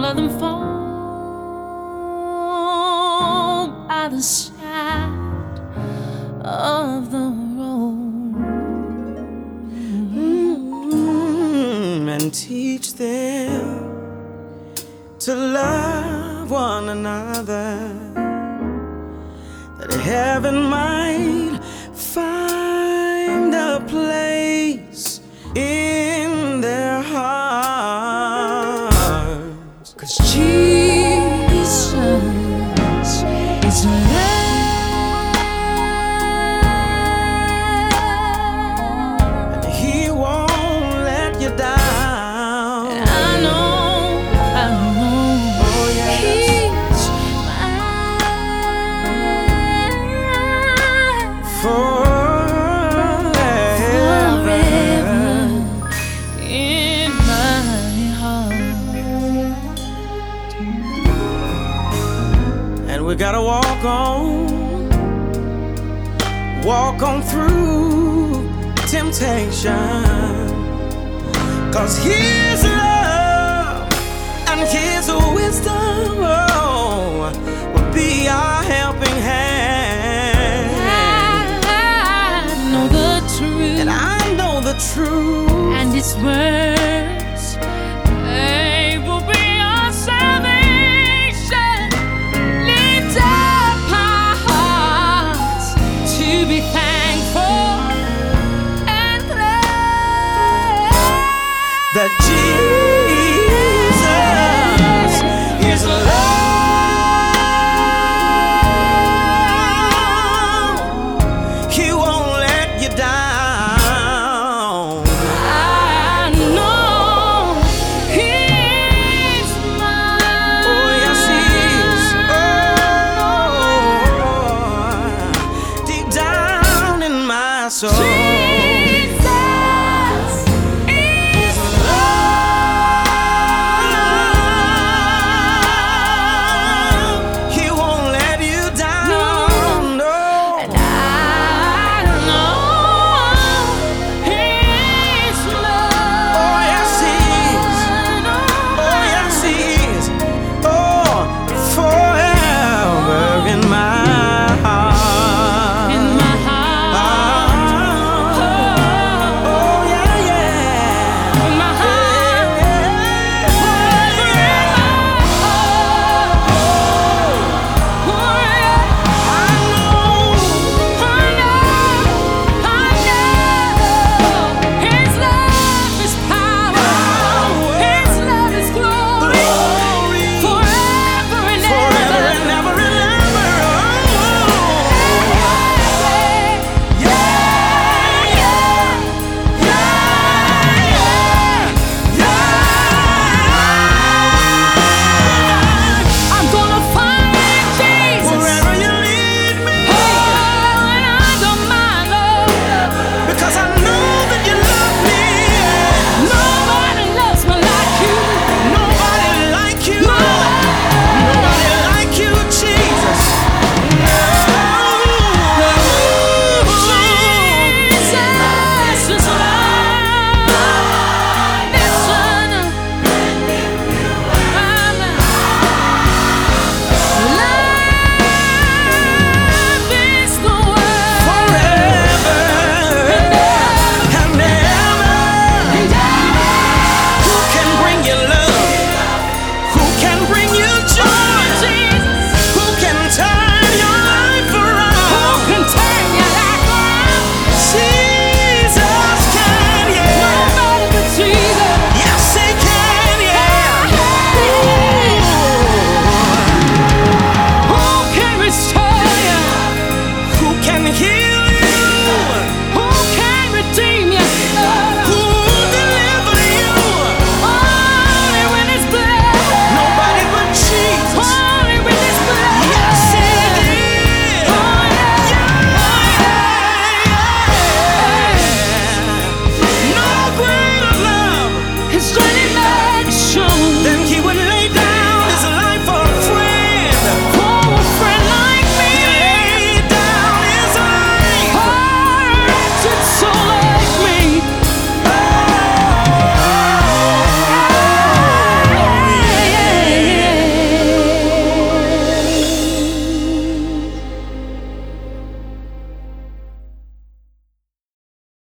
saw them fall by the side of the road. And teach them to love one another, that heaven might find a place in their hearts. 'Cause Jesus is love, and He won't let you down. I know. Oh yeah. He's mine forever in my heart. And we gotta walk on through temptation, 'cause His love and His wisdom will be our helping hand. I know the truth, And I know the truth, and His words, they will be our salvation. Lift up our hearts to be thankful and glad that Jesus